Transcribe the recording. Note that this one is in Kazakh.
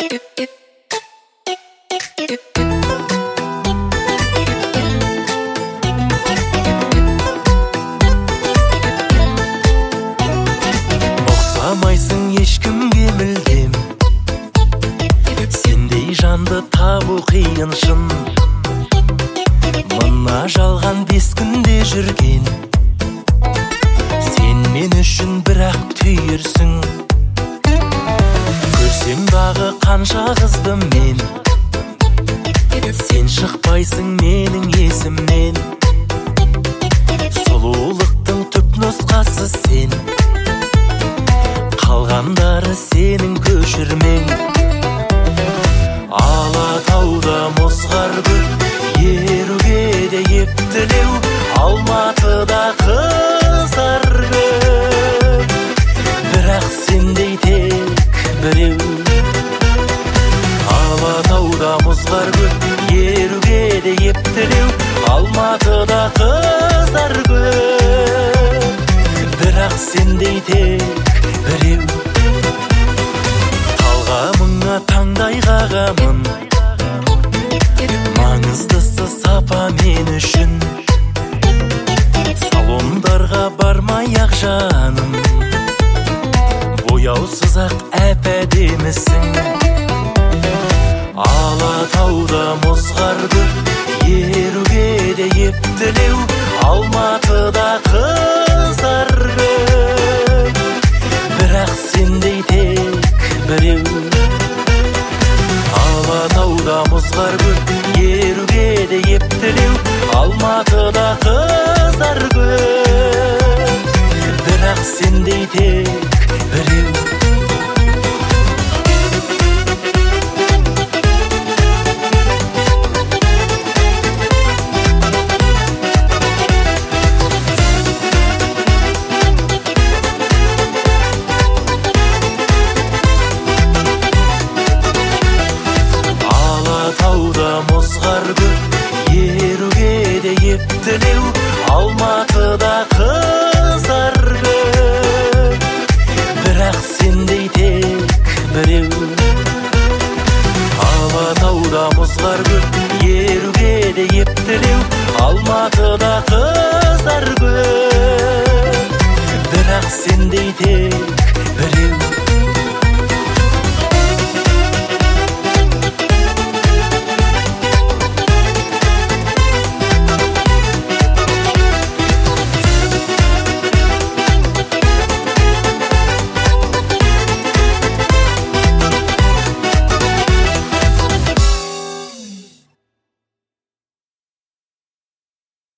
Ұқсамайсың ешкімге мүлдем, сендей жанды табу қиын шын. Мына жалған 5 күнде жүрген, сен мен үшін бірақ түйірсің. Көрсем дағы қанша қызды мен, сен шықпайсың менің есімнен. Сұлулықтың түп нұсқасы сен, қалғандары сенің көшірмең. Алатауда мұзғар көп, еруге де ептілеу, Алматыда қыздар көп, бірақ сендей тек біреу. Алатауда мұзғар көп, еруге де ептілеу, Алматыда қыздар көп, бірақ сендей тек біреу. Талғамыңа таңдай қағамын, маңыздысы сапа мен үшін. Салондарға бармай-ақ жаным, бояусыз-ақ әп-әдемісің. Алатауда мұзғар көп, еруге де ептілеу, Алматыда